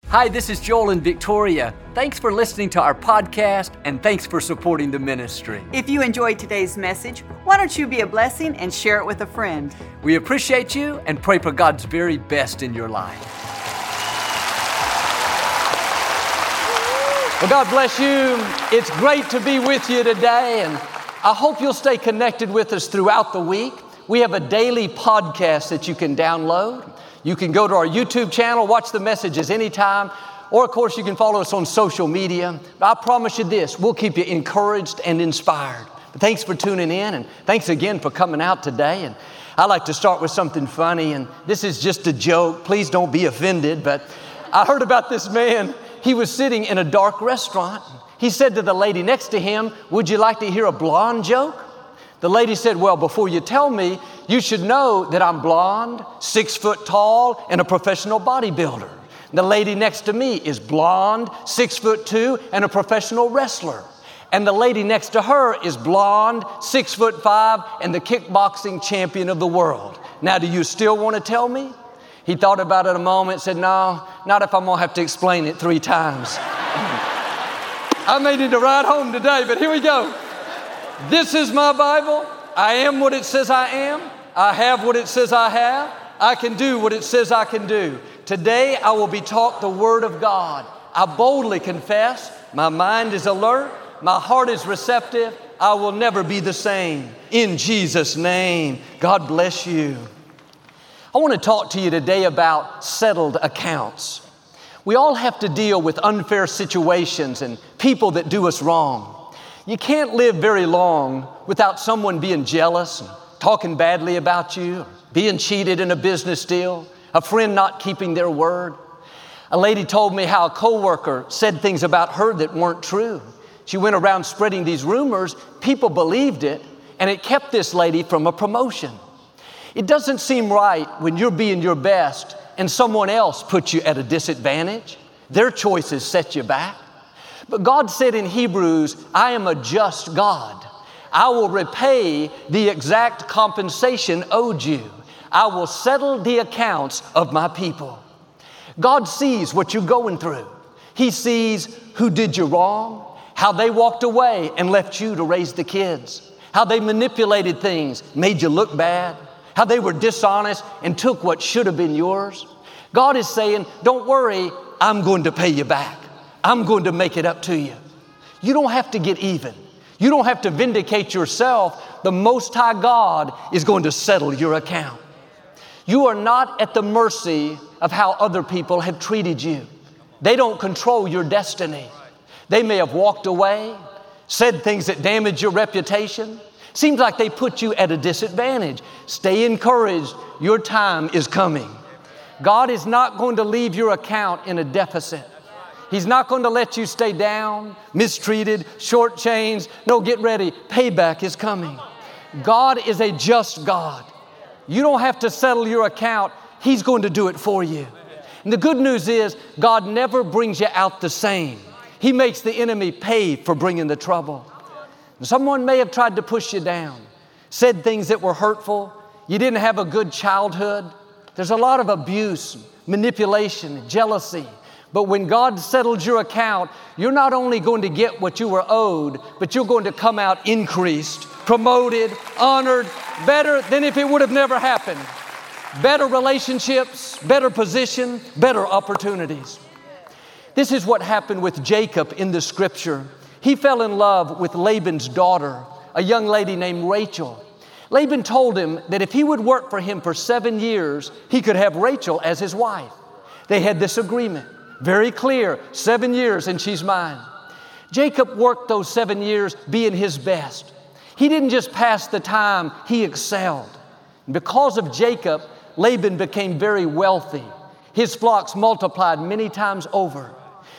Hi, this is Joel and Victoria. Thanks for listening to our podcast, and thanks for supporting the ministry. If you enjoyed today's message, why don't you be a blessing and share it with a friend? We appreciate you and pray for God's very best in your life. Well, God bless you. It's great to be with you today, and I hope you'll stay connected with us throughout the week. We have a daily podcast that you can download. You can go to our YouTube channel, watch the messages anytime, or of course you can follow us on social media. But I promise you this, we'll keep you encouraged and inspired. But thanks for tuning in, and thanks again for coming out today. And I like to start with something funny, and this is just a joke. Please don't be offended, but I heard about this man. He was sitting in a dark restaurant. He said to the lady next to him, "Would you like to hear a blonde joke?" The lady said, "Well, before you tell me, you should know that I'm blonde, 6 foot tall, and a professional bodybuilder. The lady next to me is blonde, 6'2", and a professional wrestler. And the lady next to her is blonde, 6'5", and the kickboxing champion of the world. Now, do you still want to tell me?" He thought about it a moment, said, "No, not if I'm going to have to explain it 3 times. I may need to ride home today, but here we go. This is my Bible. I am what it says I am. I have what it says I have. I can do what it says I can do. Today I will be taught the Word of God. I boldly confess. My mind is alert. My heart is receptive. I will never be the same. In Jesus' name, God bless you. I want to talk to you today about settled accounts. We all have to deal with unfair situations and people that do us wrong. You can't live very long without someone being jealous and talking badly about you, or being cheated in a business deal, a friend not keeping their word. A lady told me how a coworker said things about her that weren't true. She went around spreading these rumors. People believed it, and it kept this lady from a promotion. It doesn't seem right when you're being your best and someone else puts you at a disadvantage. Their choices set you back. But God said in Hebrews, "I am a just God. I will repay the exact compensation owed you. I will settle the accounts of my people." God sees what you're going through. He sees who did you wrong, how they walked away and left you to raise the kids, how they manipulated things, made you look bad, how they were dishonest and took what should have been yours. God is saying, "Don't worry, I'm going to pay you back. I'm going to make it up to you." You don't have to get even. You don't have to vindicate yourself. The Most High God is going to settle your account. You are not at the mercy of how other people have treated you. They don't control your destiny. They may have walked away, said things that damage your reputation. Seems like they put you at a disadvantage. Stay encouraged. Your time is coming. God is not going to leave your account in a deficit. He's not going to let you stay down, mistreated, shortchanged. No, get ready. Payback is coming. God is a just God. You don't have to settle your account. He's going to do it for you. And the good news is God never brings you out the same. He makes the enemy pay for bringing the trouble. Someone may have tried to push you down, said things that were hurtful. You didn't have a good childhood. There's a lot of abuse, manipulation, jealousy. But when God settles your account, you're not only going to get what you were owed, but you're going to come out increased, promoted, honored, better than if it would have never happened. Better relationships, better position, better opportunities. This is what happened with Jacob in the scripture. He fell in love with Laban's daughter, a young lady named Rachel. Laban told him that if he would work for him for 7 years, he could have Rachel as his wife. They had this agreement. Very clear, 7 years and she's mine. Jacob worked those 7 years being his best. He didn't just pass the time, he excelled. Because of Jacob, Laban became very wealthy. His flocks multiplied many times over.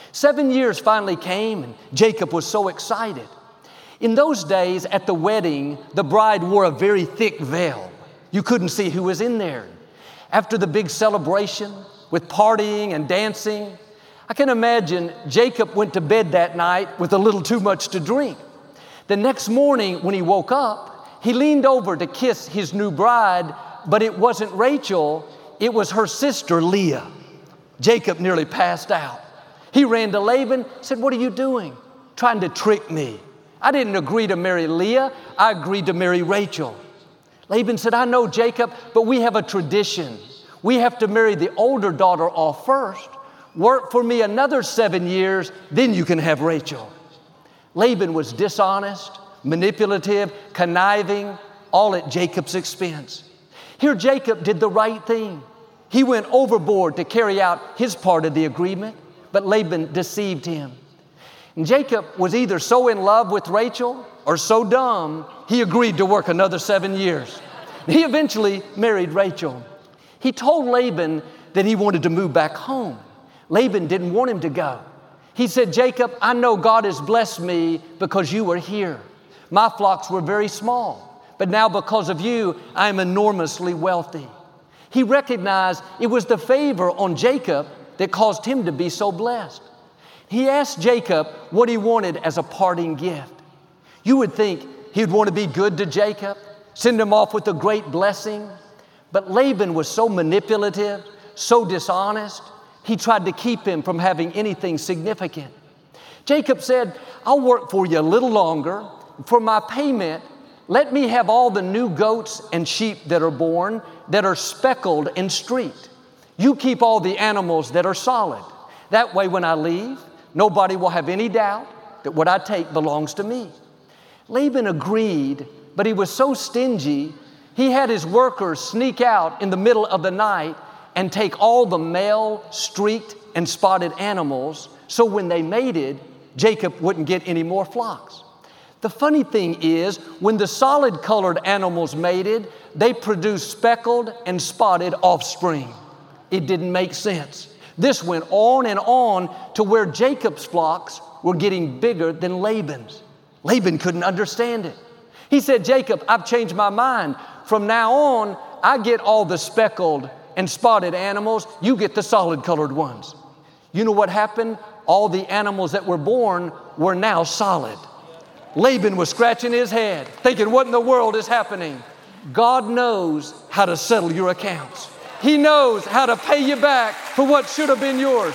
7 years finally came and Jacob was so excited. In those days at the wedding, the bride wore a very thick veil. You couldn't see who was in there. After the big celebration with partying and dancing, I can imagine Jacob went to bed that night with a little too much to drink. The next morning when he woke up, he leaned over to kiss his new bride, but it wasn't Rachel, it was her sister Leah. Jacob nearly passed out. He ran to Laban, said, "What are you doing? Trying to trick me. I didn't agree to marry Leah. I agreed to marry Rachel." Laban said, "I know, Jacob, but we have a tradition. We have to marry the older daughter off first. Work for me another 7 years, then you can have Rachel." Laban was dishonest, manipulative, conniving, all at Jacob's expense. Here Jacob did the right thing. He went overboard to carry out his part of the agreement, but Laban deceived him. And Jacob was either so in love with Rachel or so dumb, he agreed to work another 7 years. He eventually married Rachel. He told Laban that he wanted to move back home. Laban didn't want him to go. He said, "Jacob, I know God has blessed me because you were here. My flocks were very small, but now because of you, I am enormously wealthy." He recognized it was the favor on Jacob that caused him to be so blessed. He asked Jacob what he wanted as a parting gift. You would think he'd want to be good to Jacob, send him off with a great blessing. But Laban was so manipulative, so dishonest, he tried to keep him from having anything significant. Jacob said, "I'll work for you a little longer. For my payment, let me have all the new goats and sheep that are born, that are speckled and streaked. You keep all the animals that are solid. That way when I leave, nobody will have any doubt that what I take belongs to me." Laban agreed, but he was so stingy, he had his workers sneak out in the middle of the night and take all the male, streaked, and spotted animals, so when they mated, Jacob wouldn't get any more flocks. The funny thing is, when the solid-colored animals mated, they produced speckled and spotted offspring. It didn't make sense. This went on and on to where Jacob's flocks were getting bigger than Laban's. Laban couldn't understand it. He said, "Jacob, I've changed my mind. From now on, I get all the speckled and spotted animals. You get the solid-colored ones." You know what happened? All the animals that were born were now solid. Laban was scratching his head, thinking, what in the world is happening? God knows how to settle your accounts. He knows how to pay you back for what should have been yours.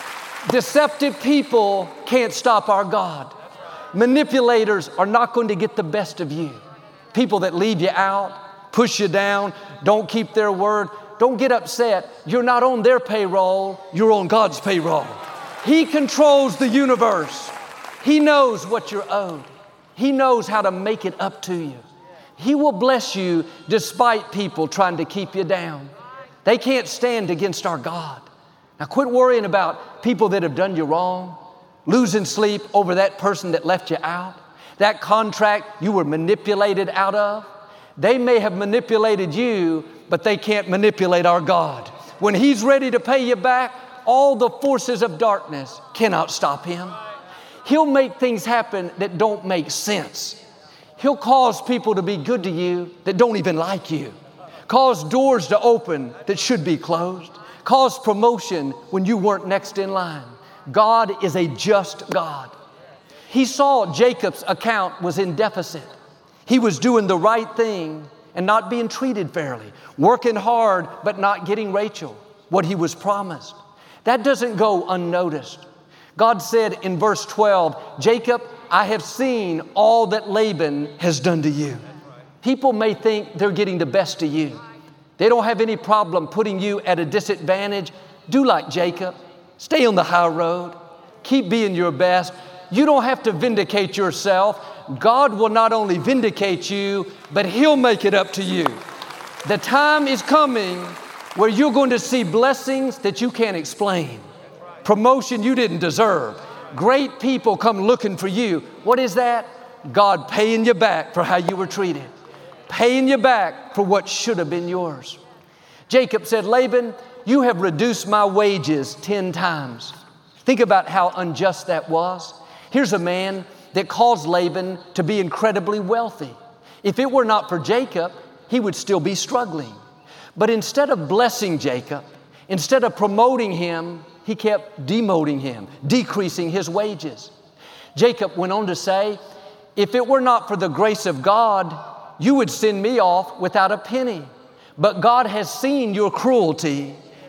Deceptive people can't stop our God. Manipulators are not going to get the best of you. People that leave you out, push you down, don't keep their word, don't get upset. You're not on their payroll, you're on God's payroll. He controls the universe. He knows what you're owed. He knows how to make it up to you. He will bless you despite people trying to keep you down. They can't stand against our God. Now quit worrying about people that have done you wrong, losing sleep over that person that left you out, that contract you were manipulated out of. They may have manipulated you, but they can't manipulate our God. When He's ready to pay you back, all the forces of darkness cannot stop Him. He'll make things happen that don't make sense. He'll cause people to be good to you that don't even like you. Cause doors to open that should be closed. Cause promotion when you weren't next in line. God is a just God. He saw Jacob's account was in deficit. He was doing the right thing and not being treated fairly. Working hard but not getting Rachel what he was promised. That doesn't go unnoticed. God said in verse 12, "Jacob, I have seen all that Laban has done to you." People may think they're getting the best of you. They don't have any problem putting you at a disadvantage. Do like Jacob. Stay on the high road. Keep being your best. You don't have to vindicate yourself. God will not only vindicate you, but He'll make it up to you. The time is coming where you're going to see blessings that you can't explain. Promotion you didn't deserve. Great people come looking for you. What is that? God paying you back for how you were treated. Paying you back for what should have been yours. Jacob said, "Laban, you have reduced my wages 10 times. Think about how unjust that was. Here's a man that caused Laban to be incredibly wealthy. If it were not for Jacob, he would still be struggling. But instead of blessing Jacob, instead of promoting him, he kept demoting him, decreasing his wages. Jacob went on to say, "If it were not for the grace of God, you would send me off without a penny. But God has seen your cruelty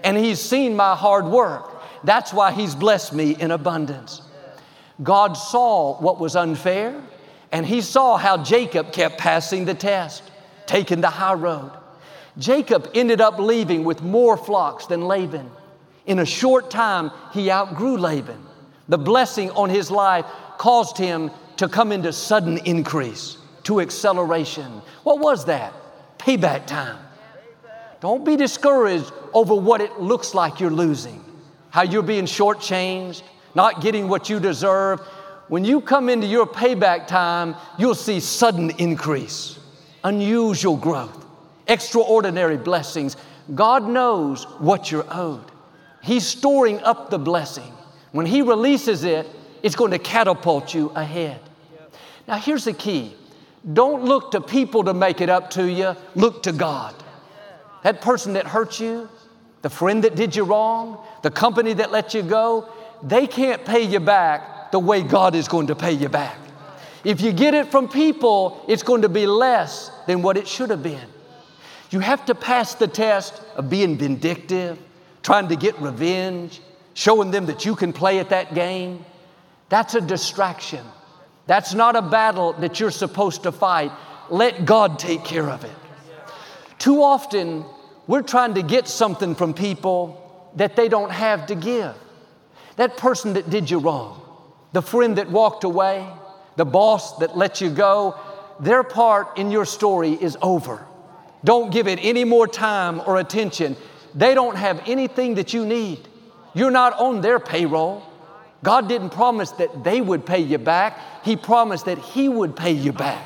and He's seen my hard work. That's why He's blessed me in abundance. God saw what was unfair, and He saw how Jacob kept passing the test, taking the high road. Jacob ended up leaving with more flocks than Laban. In a short time, he outgrew Laban. The blessing on his life caused him to come into sudden increase, to acceleration. What was that? Payback time. Don't be discouraged over what it looks like you're losing, how you're being shortchanged, not getting what you deserve. When you come into your payback time, you'll see sudden increase, unusual growth, extraordinary blessings. God knows what you're owed. He's storing up the blessing. When He releases it, it's going to catapult you ahead. Now here's the key. Don't look to people to make it up to you. Look to God. That person that hurt you, the friend that did you wrong, the company that let you go, they can't pay you back the way God is going to pay you back. If you get it from people, it's going to be less than what it should have been. You have to pass the test of being vindictive, trying to get revenge, showing them that you can play at that game. That's a distraction. That's not a battle that you're supposed to fight. Let God take care of it. Too often, we're trying to get something from people that they don't have to give. That person that did you wrong, the friend that walked away, the boss that let you go, their part in your story is over. Don't give it any more time or attention. They don't have anything that you need. You're not on their payroll. God didn't promise that they would pay you back. He promised that He would pay you back.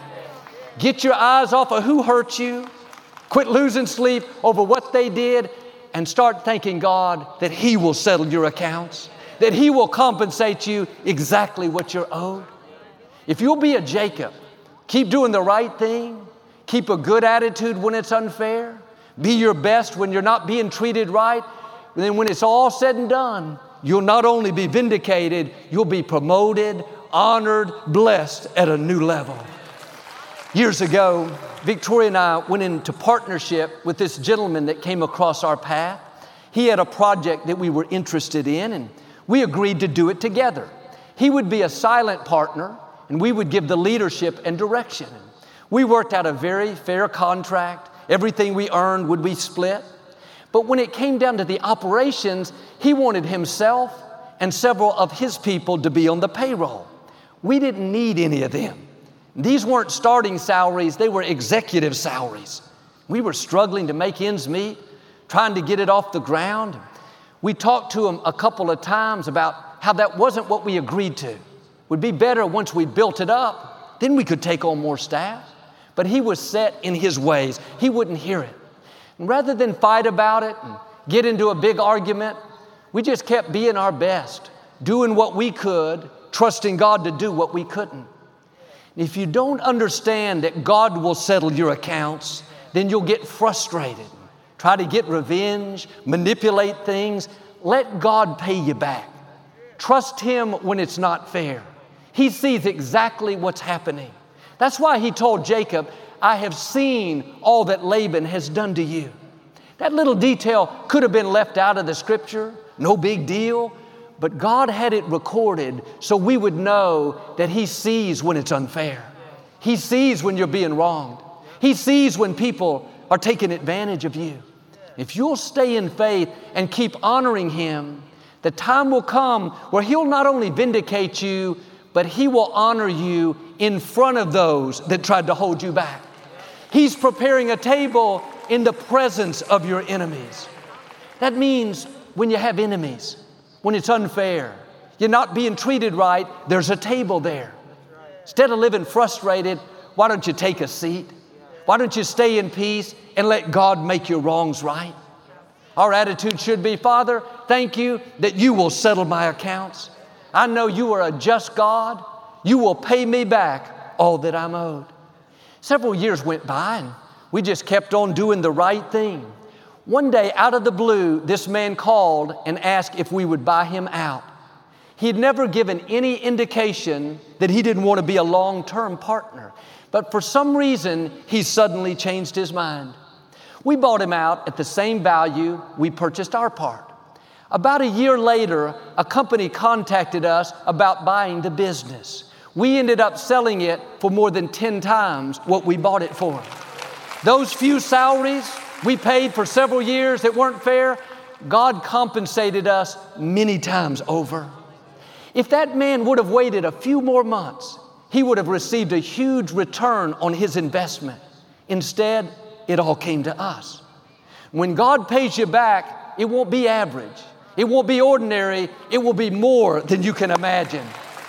Get your eyes off of who hurt you. Quit losing sleep over what they did and start thanking God that He will settle your accounts, that He will compensate you exactly what you're owed. If you'll be a Jacob, keep doing the right thing, keep a good attitude when it's unfair, be your best when you're not being treated right, and then when it's all said and done, you'll not only be vindicated, you'll be promoted, honored, blessed at a new level. Years ago, Victoria and I went into partnership with this gentleman that came across our path. He had a project that we were interested in, and we agreed to do it together. He would be a silent partner, and we would give the leadership and direction. We worked out a very fair contract. Everything we earned would be split. But when it came down to the operations, he wanted himself and several of his people to be on the payroll. We didn't need any of them. These weren't starting salaries, they were executive salaries. We were struggling to make ends meet, trying to get it off the ground. We talked to him a couple of times about how that wasn't what we agreed to. It would be better once we built it up, then we could take on more staff. But he was set in his ways. He wouldn't hear it. And rather than fight about it and get into a big argument, we just kept being our best, doing what we could, trusting God to do what we couldn't. If you don't understand that God will settle your accounts, then you'll get frustrated, try to get revenge, manipulate things. Let God pay you back. Trust Him when it's not fair. He sees exactly what's happening. That's why He told Jacob, I have seen all that Laban has done to you. That little detail could have been left out of the scripture, no big deal, but God had it recorded so we would know that He sees when it's unfair. He sees when you're being wronged. He sees when people are taking advantage of you. If you'll stay in faith and keep honoring Him, the time will come where He'll not only vindicate you, but He will honor you in front of those that tried to hold you back. He's preparing a table in the presence of your enemies. That means when you have enemies, when it's unfair, you're not being treated right, there's a table there. Instead of living frustrated, why don't you take a seat? Why don't you stay in peace and let God make your wrongs right? Our attitude should be, Father, thank you that you will settle my accounts. I know you are a just God. You will pay me back all that I'm owed. Several years went by and we just kept on doing the right thing. One day, out of the blue, this man called and asked if we would buy him out. He had never given any indication that he didn't want to be a long-term partner. But for some reason, he suddenly changed his mind. We bought him out at the same value we purchased our part. About a year later, a company contacted us about buying the business. We ended up selling it for more than 10 times what we bought it for. Those few salaries we paid for several years that weren't fair, God compensated us many times over. If that man would have waited a few more months, he would have received a huge return on his investment. Instead, it all came to us. When God pays you back, it won't be average. It won't be ordinary. It will be more than you can imagine.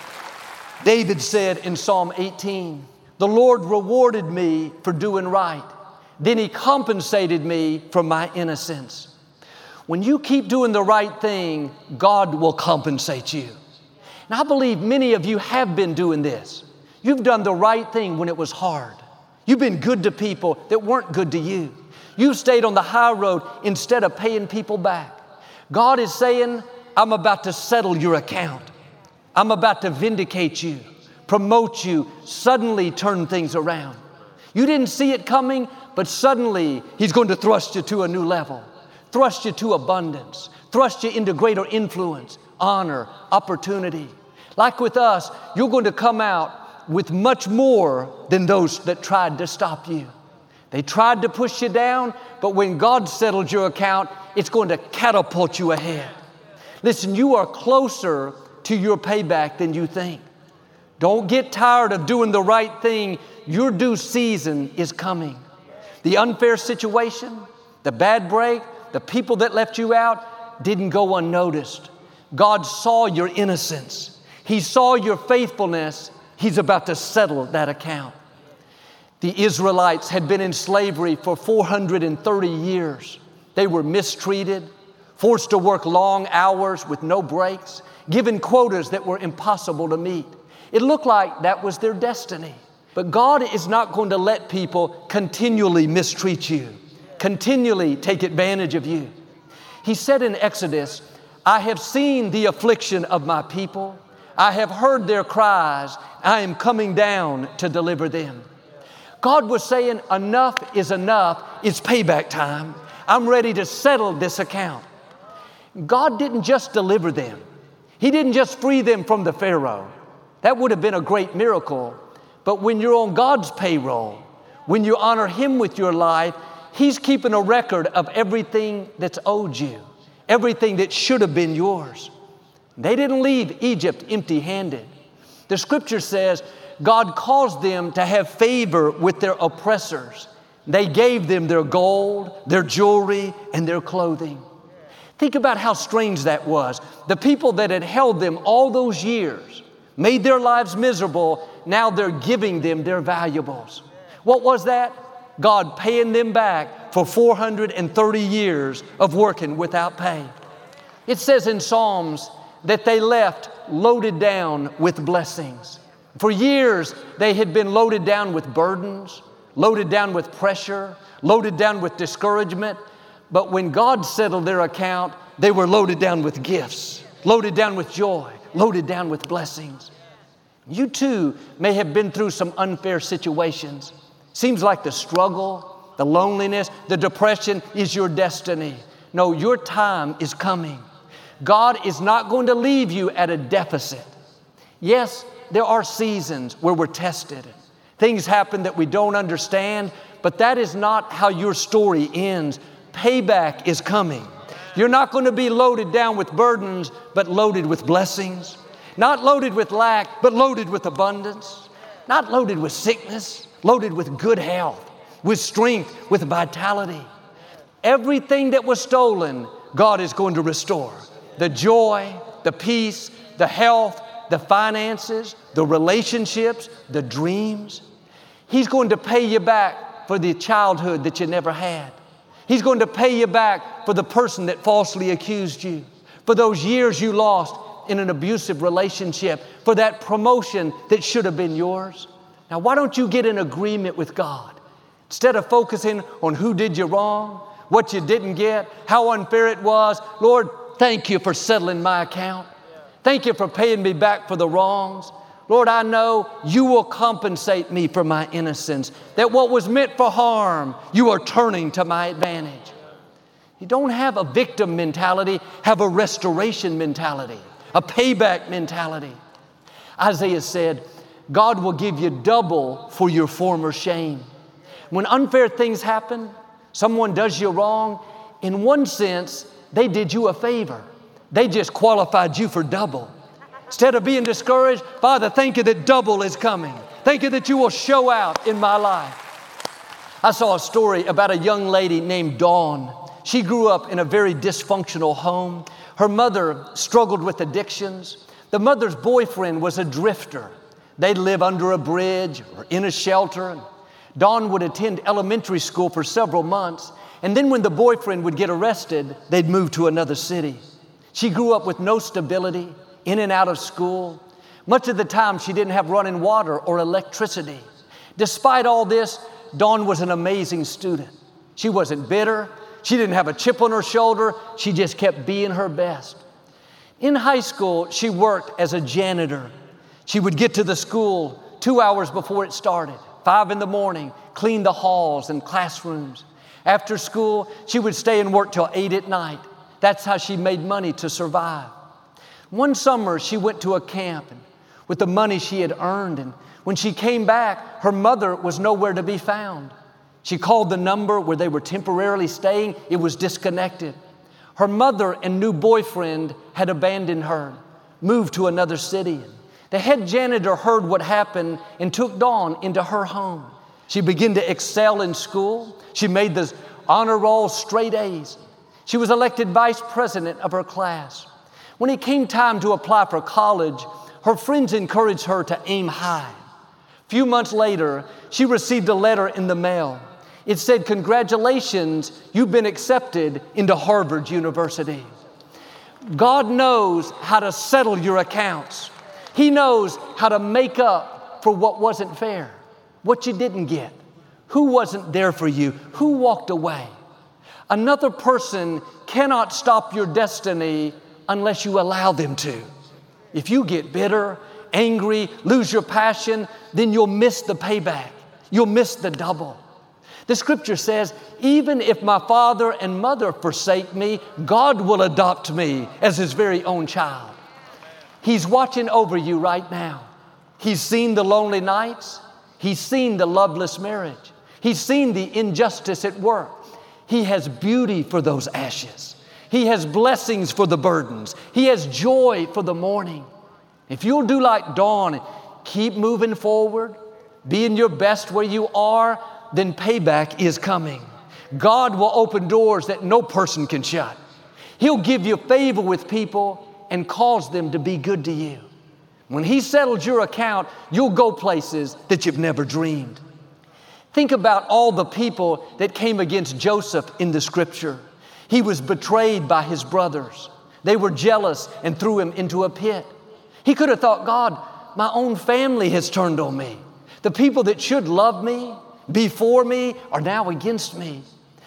David said in Psalm 18, "The Lord rewarded me for doing right. Then He compensated me for my innocence." When you keep doing the right thing, God will compensate you. And I believe many of you have been doing this. You've done the right thing when it was hard. You've been good to people that weren't good to you. You've stayed on the high road instead of paying people back. God is saying, I'm about to settle your account. I'm about to vindicate you, promote you, suddenly turn things around. You didn't see it coming, but suddenly He's going to thrust you to a new level, thrust you to abundance, thrust you into greater influence, honor, opportunity. Like with us, you're going to come out with much more than those that tried to stop you. They tried to push you down, but when God settled your account, it's going to catapult you ahead. Listen, you are closer to your payback than you think. Don't get tired of doing the right thing. Your due season is coming. The unfair situation, the bad break, the people that left you out didn't go unnoticed. God saw your innocence. He saw your faithfulness. He's about to settle that account. The Israelites had been in slavery for 430 years. They were mistreated, forced to work long hours with no breaks, given quotas that were impossible to meet. It looked like that was their destiny. But God is not going to let people continually mistreat you, continually take advantage of you. He said in Exodus, "I have seen the affliction of my people. I have heard their cries. I am coming down to deliver them." God was saying, enough is enough. It's payback time. I'm ready to settle this account. God didn't just deliver them. He didn't just free them from the Pharaoh. That would have been a great miracle. But when you're on God's payroll, when you honor Him with your life, He's keeping a record of everything that's owed you, everything that should have been yours. They didn't leave Egypt empty-handed. The Scripture says God caused them to have favor with their oppressors. They gave them their gold, their jewelry, and their clothing. Think about how strange that was. The people that had held them all those years, made their lives miserable, now they're giving them their valuables. What was that? God paying them back for 430 years of working without pay. It says in Psalms that they left loaded down with blessings. For years, they had been loaded down with burdens, loaded down with pressure, loaded down with discouragement. But when God settled their account, they were loaded down with gifts, loaded down with joy, loaded down with blessings. You too may have been through some unfair situations. Seems like the struggle, the loneliness, the depression is your destiny. No, your time is coming. God is not going to leave you at a deficit. Yes, there are seasons where we're tested. Things happen that we don't understand, but that is not how your story ends. Payback is coming. You're not going to be loaded down with burdens, but loaded with blessings. Not loaded with lack, but loaded with abundance. Not loaded with sickness, loaded with good health, with strength, with vitality. Everything that was stolen, God is going to restore. The joy, the peace, the health, the finances, the relationships, the dreams. He's going to pay you back for the childhood that you never had. He's going to pay you back for the person that falsely accused you, for those years you lost in an abusive relationship, for that promotion that should have been yours. Now, why don't you get in agreement with God? Instead of focusing on who did you wrong, what you didn't get, how unfair it was, Lord, thank you for settling my account. Thank you for paying me back for the wrongs. Lord, I know you will compensate me for my innocence, that what was meant for harm, you are turning to my advantage. You don't have a victim mentality, have a restoration mentality, a payback mentality. Isaiah said, God will give you double for your former shame. When unfair things happen, someone does you wrong, in one sense, they did you a favor. They just qualified you for double. Instead of being discouraged, Father, thank you that double is coming. Thank you that you will show out in my life. I saw a story about a young lady named Dawn. She grew up in a very dysfunctional home. Her mother struggled with addictions. The mother's boyfriend was a drifter. They'd live under a bridge or in a shelter. Dawn would attend elementary school for several months, and then when the boyfriend would get arrested, they'd move to another city. She grew up with no stability, in and out of school. Much of the time, she didn't have running water or electricity. Despite all this, Dawn was an amazing student. She wasn't bitter. She didn't have a chip on her shoulder. She just kept being her best. In high school, she worked as a janitor. She would get to the school 2 hours before it started, 5 in the morning, clean the halls and classrooms. After school, she would stay and work till 8 at night. That's how she made money to survive. One summer, she went to a camp with the money she had earned, and when she came back, her mother was nowhere to be found. She called the number where they were temporarily staying. It was disconnected. Her mother and new boyfriend had abandoned her, moved to another city. The head janitor heard what happened and took Dawn into her home. She began to excel in school. She made the honor roll, straight A's. She was elected vice president of her class. When it came time to apply for college, her friends encouraged her to aim high. A few months later, she received a letter in the mail. It said, "Congratulations, you've been accepted into Harvard University." God knows how to settle your accounts. He knows how to make up for what wasn't fair, what you didn't get, who wasn't there for you, who walked away. Another person cannot stop your destiny unless you allow them to. If you get bitter, angry, lose your passion, then you'll miss the payback. You'll miss the double. The scripture says, even if my father and mother forsake me, God will adopt me as His very own child. He's watching over you right now. He's seen the lonely nights. He's seen the loveless marriage. He's seen the injustice at work. He has beauty for those ashes. He has blessings for the burdens. He has joy for the mourning. If you'll do like Dawn, keep moving forward, being your best where you are, then payback is coming. God will open doors that no person can shut. He'll give you favor with people and cause them to be good to you. When He settles your account, you'll go places that you've never dreamed. Think about all the people that came against Joseph in the scripture. He was betrayed by his brothers. They were jealous and threw him into a pit. He could have thought, God, my own family has turned on me. The people that should love me, be for me, are now against me.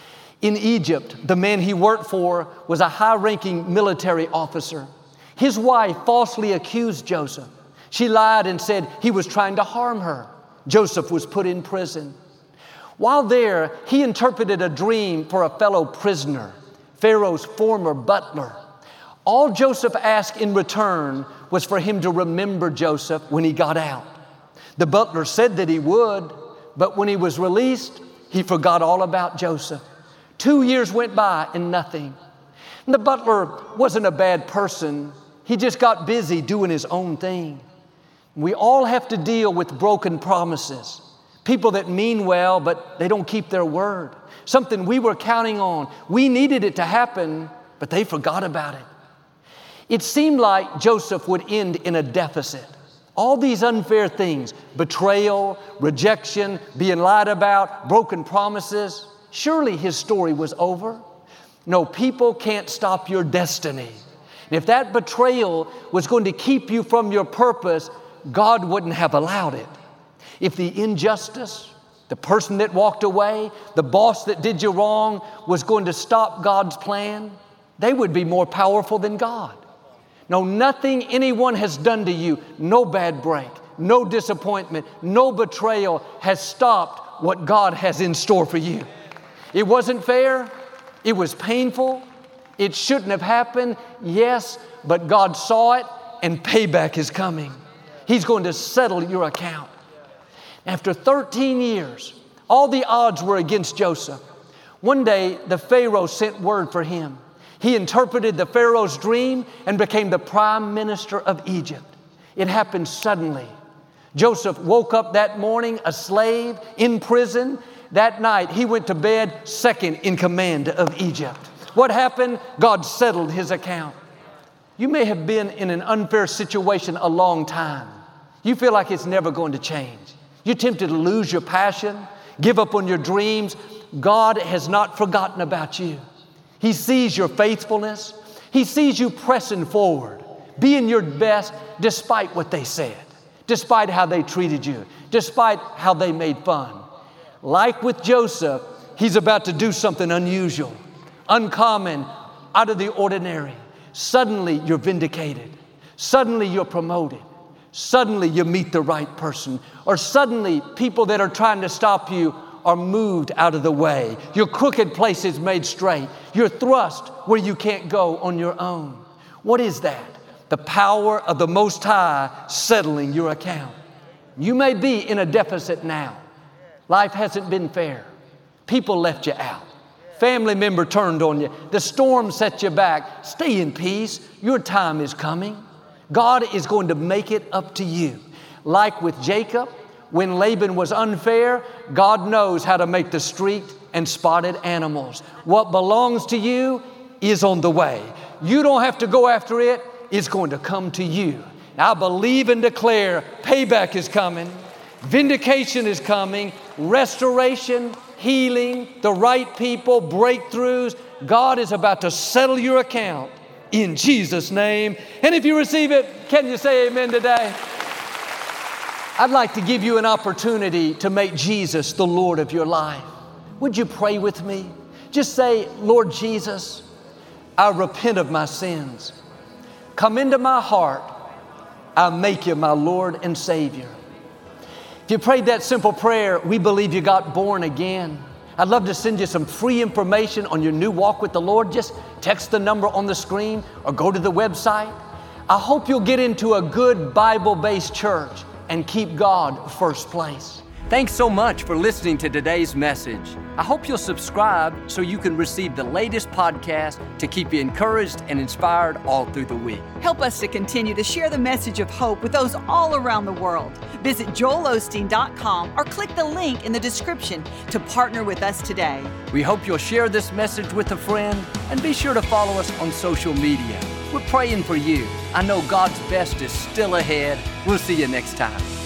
In Egypt, the man he worked for was a high-ranking military officer. His wife falsely accused Joseph. She lied and said he was trying to harm her. Joseph was put in prison. While there, he interpreted a dream for a fellow prisoner, Pharaoh's former butler. All Joseph asked in return was for him to remember Joseph when he got out. The butler said that he would, but when he was released, he forgot all about Joseph. 2 years went by and nothing. And the butler wasn't a bad person. He just got busy doing his own thing. We all have to deal with broken promises. People that mean well, but they don't keep their word. Something we were counting on. We needed it to happen, but they forgot about it. It seemed like Joseph would end in a deficit. All these unfair things, betrayal, rejection, being lied about, broken promises. Surely his story was over. No, people can't stop your destiny. And if that betrayal was going to keep you from your purpose, God wouldn't have allowed it. If the injustice, the person that walked away, the boss that did you wrong was going to stop God's plan, they would be more powerful than God. No, nothing anyone has done to you, no bad break, no disappointment, no betrayal has stopped what God has in store for you. It wasn't fair. It was painful. It shouldn't have happened. Yes, but God saw it and payback is coming. He's going to settle your account. After 13 years, all the odds were against Joseph. One day, the Pharaoh sent word for him. He interpreted the Pharaoh's dream and became the prime minister of Egypt. It happened suddenly. Joseph woke up that morning a slave in prison. That night, he went to bed second in command of Egypt. What happened? God settled his account. You may have been in an unfair situation a long time. You feel like it's never going to change. You're tempted to lose your passion, give up on your dreams. God has not forgotten about you. He sees your faithfulness. He sees you pressing forward, being your best despite what they said, despite how they treated you, despite how they made fun. Like with Joseph, He's about to do something unusual, uncommon, out of the ordinary. Suddenly you're vindicated. Suddenly you're promoted. Suddenly you meet the right person. Or suddenly people that are trying to stop you are moved out of the way. Your crooked place is made straight. You're thrust where you can't go on your own. What is that? The power of the Most High settling your account. You may be in a deficit now. Life hasn't been fair. People left you out. Family member turned on you. The storm set you back. Stay in peace. Your time is coming. God is going to make it up to you. Like with Jacob, when Laban was unfair, God knows how to make the streaked and spotted animals. What belongs to you is on the way. You don't have to go after it. It's going to come to you. I believe and declare payback is coming. Vindication is coming. Restoration, healing, the right people, breakthroughs. God is about to settle your account in Jesus' name. And if you receive it, can you say amen today? I'd like to give you an opportunity to make Jesus the Lord of your life. Would you pray with me? Just say, Lord Jesus, I repent of my sins. Come into my heart. I make you my Lord and Savior. If you prayed that simple prayer, we believe you got born again. I'd love to send you some free information on your new walk with the Lord. Just text the number on the screen or go to the website. I hope you'll get into a good Bible-based church and keep God first place. Thanks so much for listening to today's message. I hope you'll subscribe so you can receive the latest podcast to keep you encouraged and inspired all through the week. Help us to continue to share the message of hope with those all around the world. Visit joelosteen.com or click the link in the description to partner with us today. We hope you'll share this message with a friend and be sure to follow us on social media. We're praying for you. I know God's best is still ahead. We'll see you next time.